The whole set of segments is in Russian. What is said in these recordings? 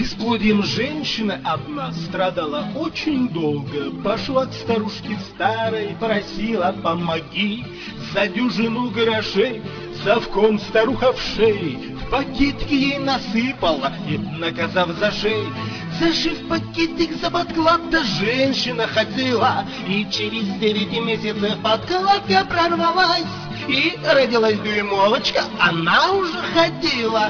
Бесплодием женщина одна страдала очень долго. Пошла к старушке старой, просила: помоги, за дюжину грошей совком старуха в шее в пакетик ей насыпала, и, наказав за шею, зашив пакетик за подклад-то женщина ходила, и через 9 месяцев подкладка прорвалась, и родилась дюймовочка. Она уже ходила,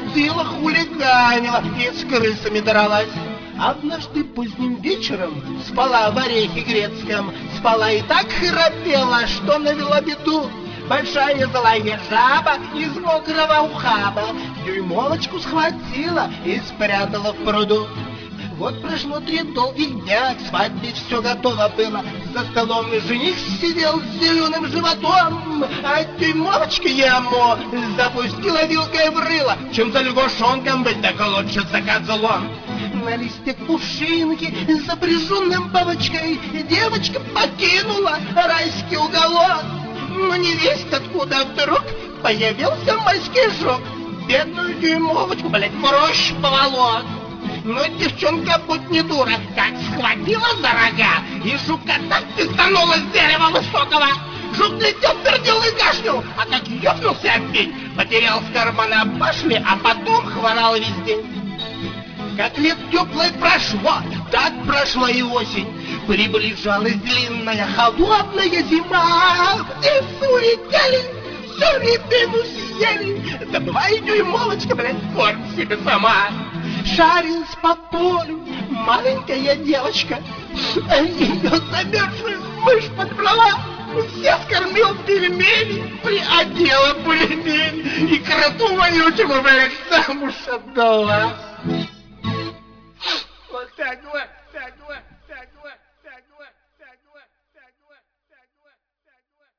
хулиганила и с крысами дралась. Однажды поздним вечером спала в орехе грецком, спала и так храпела, что навела беду. Большая злая жаба из мокрого ухаба дюймовочку схватила и спрятала в пруду. Вот прошло 3 долгих дня, к свадьбе все готово было. За столом жених сидел с зеленым животом, а дюймовочка ему запустила вилкой в рыло. Чем за лягушонком быть, так лучше за козлом. На листе кувшинки, запряженным бабочкой, девочка покинула райский уголок. Но не весть откуда вдруг появился майский жук. Бедную дюймовочку, в рощу поволок. Но девчонка, будь не дура, как схватила за рога, и жука так пизданула с дерева высокого. Жук летел, пердел и кашлял, а как ёбнулся опять, потерял с кармана башли, а потом хворал весь день. Как лет теплое прошло, так прошла и осень. Приближалась длинная холодная зима. В лесу летели, всю рябину съели. Добывай, дюймовочка, корм себе сама. Шарилась по полю маленькая девочка. Ее замерзшую мышь подобрала. Всех скормил пельмени, приодела пулемень и кроту вонючему, замуж отдала. Вот так вот, так вот, так вот, так вот, так вот.